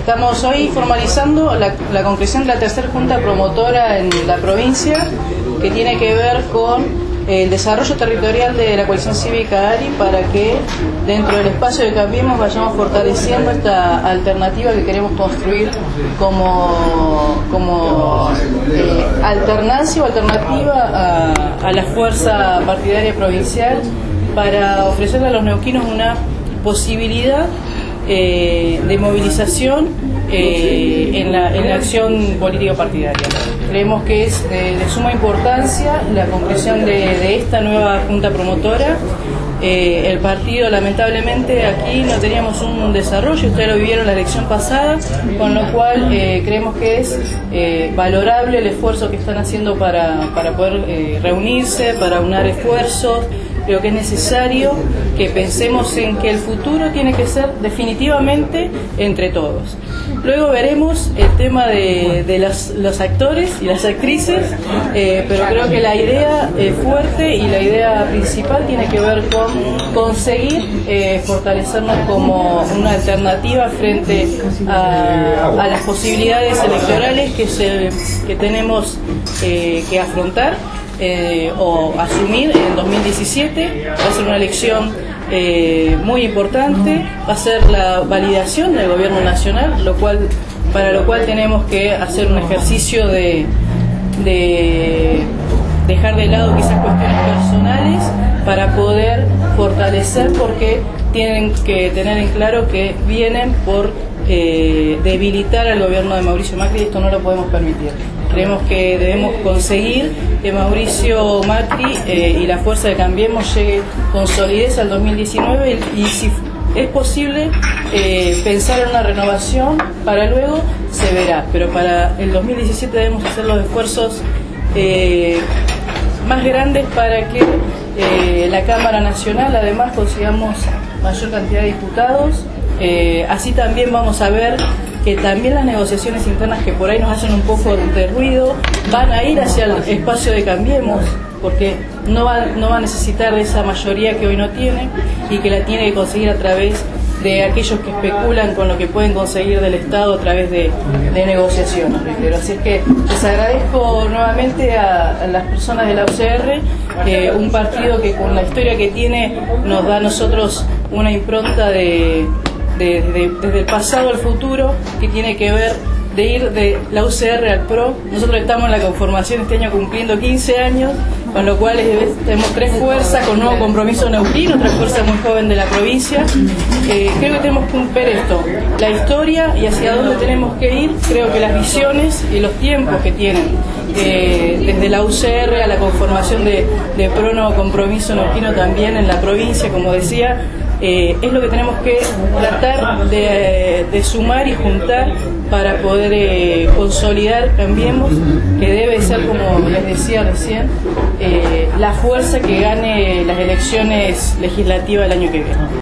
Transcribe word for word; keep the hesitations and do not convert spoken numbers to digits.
Estamos hoy formalizando la, la concreción de la tercera junta promotora en la provincia, que tiene que ver con el desarrollo territorial de la coalición cívica ARI, para que dentro del espacio de Cambiemos vayamos fortaleciendo esta alternativa que queremos construir como, como eh, alternancia o alternativa a, a la fuerza partidaria provincial, para ofrecerle a los neuquinos una posibilidad eh, de movilización eh, en, la, en la acción política partidaria. Creemos que es de, de suma importancia la concreción de, de esta nueva junta promotora. Eh, el partido, lamentablemente, aquí no teníamos un desarrollo, ustedes lo vivieron la elección pasada, con lo cual eh, creemos que es eh, valorable el esfuerzo que están haciendo para, para poder eh, reunirse, para unar esfuerzos. Creo que es necesario que pensemos en que el futuro tiene que ser definitivamente entre todos. Luego veremos el tema de, de los, los actores y las actrices, eh, pero creo que la idea eh, fuerte y la idea principal tiene que ver con conseguir eh, fortalecernos como una alternativa frente a, a las posibilidades electorales que, se, que tenemos eh, que afrontar. Eh, o asumir en dos mil diecisiete. Va a ser una elección eh, muy importante, va a ser la validación del gobierno nacional, lo cual, para lo cual tenemos que hacer un ejercicio de, de dejar de lado quizás cuestiones personales para poder fortalecer, porque tienen que tener en claro que vienen por eh, debilitar al gobierno de Mauricio Macri, y esto no lo podemos permitir. Creemos que debemos conseguir que Mauricio Macri eh, y la fuerza de Cambiemos llegue con solidez al dos mil diecinueve, y, y si es posible eh, pensar en una renovación para luego, se verá, pero para el dos mil diecisiete debemos hacer los esfuerzos eh, más grandes para que eh, la Cámara Nacional además consigamos mayor cantidad de diputados. Eh, así también vamos a ver que también las negociaciones internas, que por ahí nos hacen un poco de ruido, van a ir hacia el espacio de Cambiemos, porque no va, no va a necesitar de esa mayoría que hoy no tiene, y que la tiene que conseguir a través de aquellos que especulan con lo que pueden conseguir del Estado a través de, de negociaciones. Pero así es que les agradezco nuevamente a, a las personas de la U C R, eh, un partido que con la historia que tiene nos da a nosotros una impronta de De, de, desde el pasado al futuro, que tiene que ver de ir de la U C R al P R O. Nosotros estamos en la conformación este año cumpliendo quince años, con lo cual es, tenemos tres fuerzas con nuevo compromiso neuquino, otra fuerza muy joven de la provincia. Eh, creo que tenemos que ver esto, la historia y hacia dónde tenemos que ir. Creo que las visiones y los tiempos que tienen, eh, desde la U C R a la conformación de, de P R O nuevo compromiso neuquino también en la provincia, como decía, Eh, es lo que tenemos que tratar de, de sumar y juntar para poder eh, consolidar Cambiemos, que debe ser, como les decía recién, eh, la fuerza que gane las elecciones legislativas el año que viene.